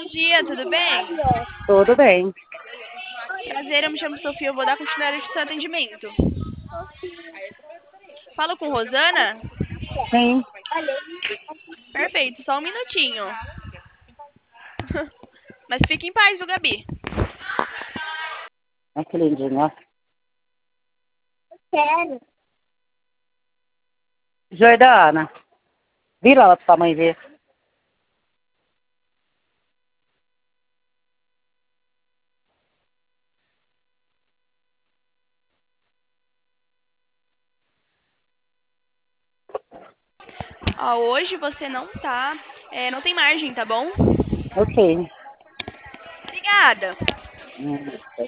dia, tudo bem? Tudo bem. Prazer, eu me chamo Sofia, eu vou dar continuidade ao seu atendimento. Falo com Rosana? Sim. Perfeito, só um minutinho. Mas fique em paz, viu, Gabi? Olha que lindinho, ó. Quero. Jordana, vira ela pra sua mãe ver. Ó, hoje você não tá. Não tem margem, tá bom? Ok. Obrigada. Hum.